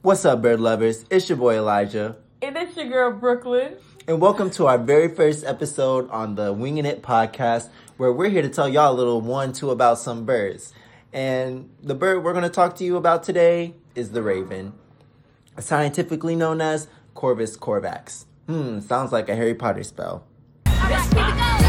What's up, bird lovers? It's your boy Elijah. And it's your girl, Brooklyn. And welcome to our very first episode on the Winging It podcast, where we're here to tell y'all a little 1-2 about some birds. And the bird we're going to talk to you about today is the raven, scientifically known as Corvus corvax. Sounds like a Harry Potter spell. Alright, here we go.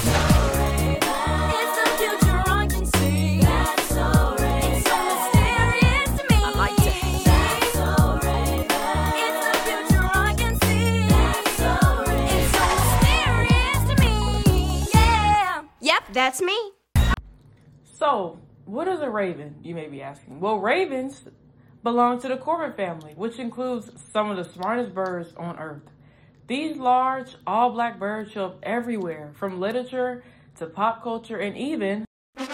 That's me. So, what is a raven, you may be asking? Well, ravens belong to the corvid family, which includes some of the smartest birds on Earth. These large, all-black birds show up everywhere, from literature to pop culture and even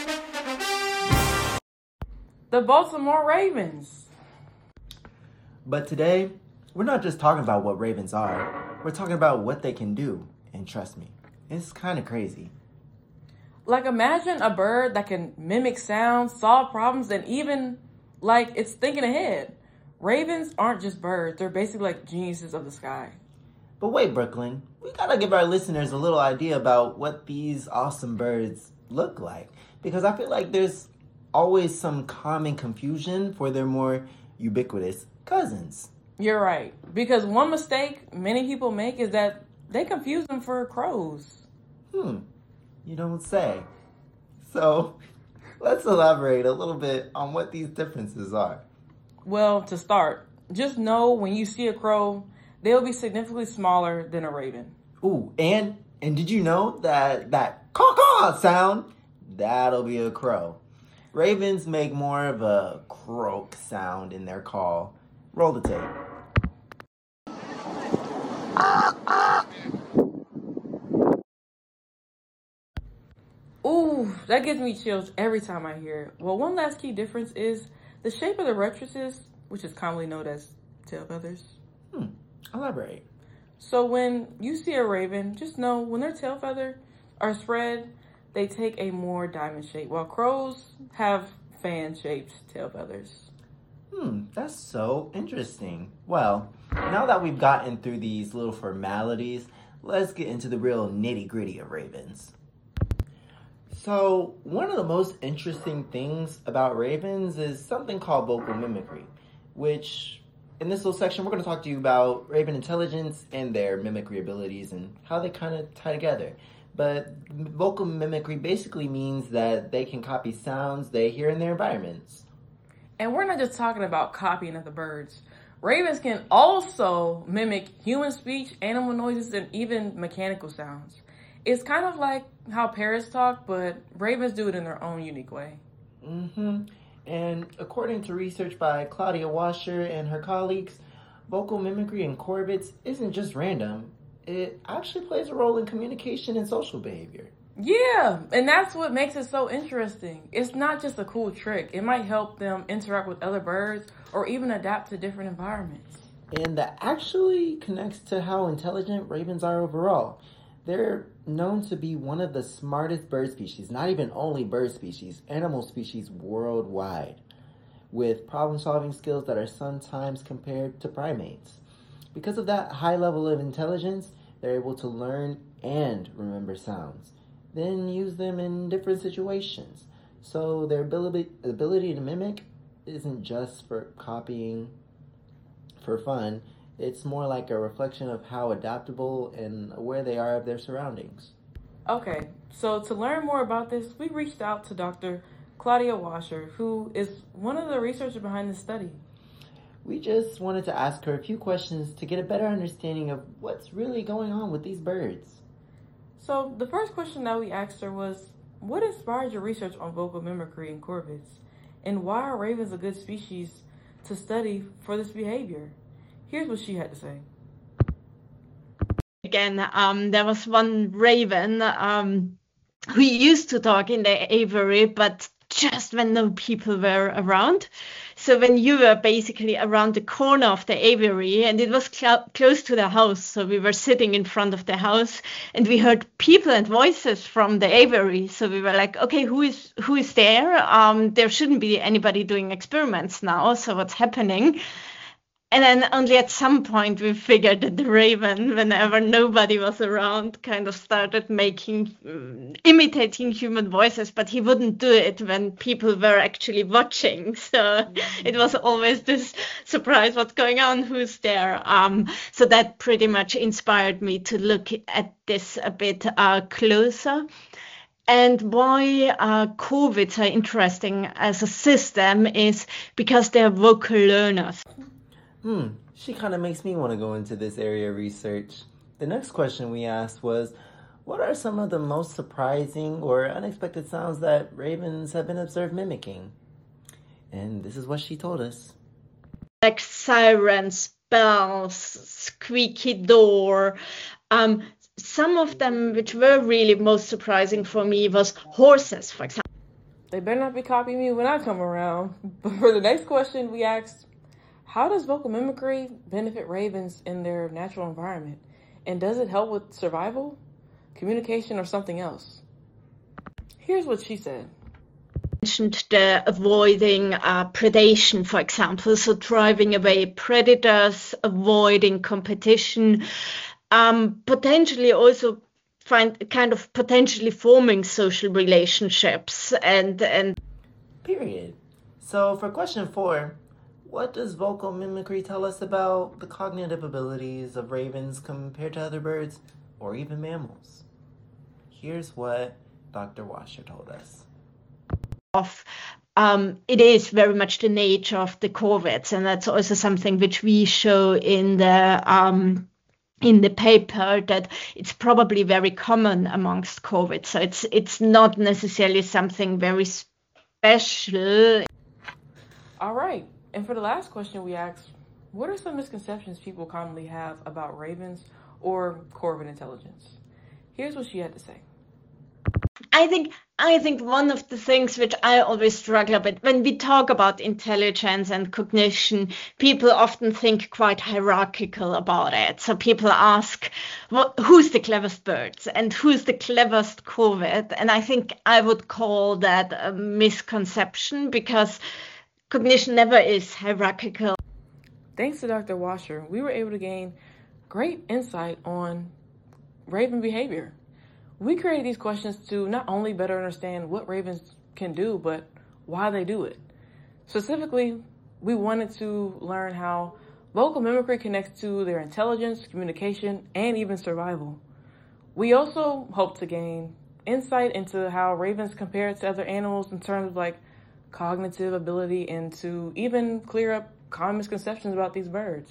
the Baltimore Ravens. But today, we're not just talking about what ravens are. We're talking about what they can do. And trust me, it's kind of crazy. Like, imagine a bird that can mimic sounds, solve problems, and even, it's thinking ahead. Ravens aren't just birds. They're basically like geniuses of the sky. But wait, Brooklyn, we gotta give our listeners a little idea about what these awesome birds look like. Because I feel like there's always some common confusion for their more ubiquitous cousins. You're right. Because one mistake many people make is that they confuse them for crows. You don't say. So, let's elaborate a little bit on what these differences are. Well, to start, just know when you see a crow, they'll be significantly smaller than a raven. Ooh, and did you know that caw-caw sound, that'll be a crow. Ravens make more of a croak sound in their call. Roll the tape. Ooh, that gives me chills every time I hear it. Well, one last key difference is the shape of the rectrices, which is commonly known as tail feathers. Elaborate. So when you see a raven, just know when their tail feathers are spread, they take a more diamond shape, while crows have fan-shaped tail feathers. That's so interesting. Well, now that we've gotten through these little formalities, let's get into the real nitty-gritty of ravens. So, one of the most interesting things about ravens is something called vocal mimicry, which in this little section, we're going to talk to you about raven intelligence and their mimicry abilities and how they kind of tie together. But vocal mimicry basically means that they can copy sounds they hear in their environments. And we're not just talking about copying of the birds. Ravens can also mimic human speech, animal noises, and even mechanical sounds. It's kind of like how parrots talk, but ravens do it in their own unique way. And according to research by Claudia Washer and her colleagues, vocal mimicry in corvids isn't just random. It actually plays a role in communication and social behavior. Yeah, and that's what makes it so interesting. It's not just a cool trick. It might help them interact with other birds or even adapt to different environments. And that actually connects to how intelligent ravens are overall. They're known to be one of the smartest bird species, not even only bird species, animal species worldwide, with problem-solving skills that are sometimes compared to primates. Because of that high level of intelligence, they're able to learn and remember sounds, then use them in different situations. So their ability to mimic isn't just for copying for fun. It's more like a reflection of how adaptable and aware they are of their surroundings. Okay, so to learn more about this, we reached out to Dr. Claudia Washer, who is one of the researchers behind this study. We just wanted to ask her a few questions to get a better understanding of what's really going on with these birds. So the first question that we asked her was, what inspired your research on vocal mimicry in corvids? And why are ravens a good species to study for this behavior? Here's what she had to say. Again, there was one raven who used to talk in the aviary, but just when no people were around. So when you were basically around the corner of the aviary, and it was close to the house, so we were sitting in front of the house, and we heard people and voices from the aviary. So we were like, okay, who is there? There shouldn't be anybody doing experiments now. So what's happening? And then only at some point we figured that the raven, whenever nobody was around, kind of started imitating human voices, but he wouldn't do it when people were actually watching. So it was always this surprise, what's going on, who's there. So that pretty much inspired me to look at this a bit closer. And why corvids are interesting as a system is because they're vocal learners. She kind of makes me want to go into this area of research. The next question we asked was, what are some of the most surprising or unexpected sounds that ravens have been observed mimicking? And this is what she told us. Like sirens, bells, squeaky door. Some of them which were really most surprising for me was horses, for example. They better not be copying me when I come around. But for the next question, we asked, how does vocal mimicry benefit ravens in their natural environment? And does it help with survival, communication, or something else? Here's what she said. Mentioned the avoiding predation, for example, so driving away predators, avoiding competition, potentially also potentially forming social relationships and Period. So for question 4, what does vocal mimicry tell us about the cognitive abilities of ravens compared to other birds or even mammals? Here's what Dr. Washer told us. It is very much the nature of the corvids, and that's also something which we show in the paper, that it's probably very common amongst corvids. So it's not necessarily something very special. All right. And for the last question we asked, what are some misconceptions people commonly have about ravens or corvid intelligence? Here's what she had to say. I think one of the things which I always struggle with when we talk about intelligence and cognition, people often think quite hierarchical about it. So people ask, who's the cleverest birds and who's the cleverest corvid? And I think I would call that a misconception, because cognition never is hierarchical. Thanks to Dr. Washer, we were able to gain great insight on raven behavior. We created these questions to not only better understand what ravens can do, but why they do it. Specifically, we wanted to learn how vocal mimicry connects to their intelligence, communication, and even survival. We also hope to gain insight into how ravens compare to other animals in terms of like cognitive ability, and to even clear up common misconceptions about these birds.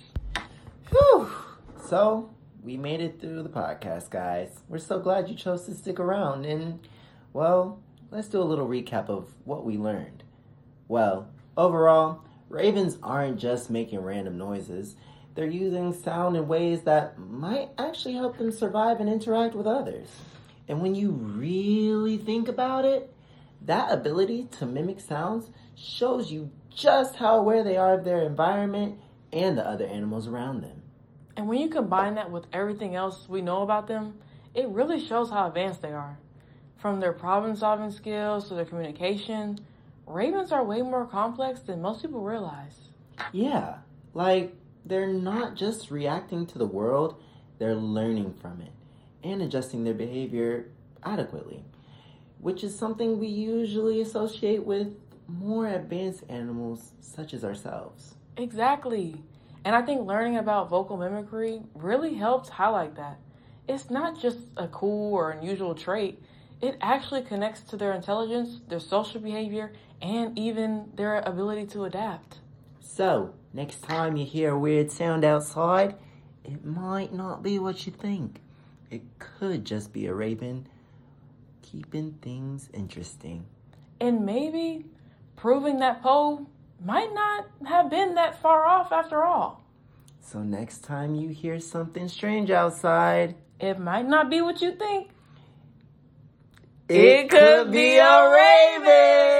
Whew! So, we made it through the podcast, guys. We're so glad you chose to stick around. And, well, let's do a little recap of what we learned. Well, overall, ravens aren't just making random noises. They're using sound in ways that might actually help them survive and interact with others. And when you really think about it, that ability to mimic sounds shows you just how aware they are of their environment and the other animals around them. And when you combine that with everything else we know about them, it really shows how advanced they are. From their problem-solving skills to their communication, ravens are way more complex than most people realize. Yeah, like they're not just reacting to the world, they're learning from it and adjusting their behavior adequately, which is something we usually associate with more advanced animals such as ourselves. Exactly. And I think learning about vocal mimicry really helps highlight that. It's not just a cool or unusual trait. It actually connects to their intelligence, their social behavior, and even their ability to adapt. So, next time you hear a weird sound outside, it might not be what you think. It could just be a raven keeping things interesting. And maybe proving that Poe might not have been that far off after all. So next time you hear something strange outside, it might not be what you think. It could be a raven!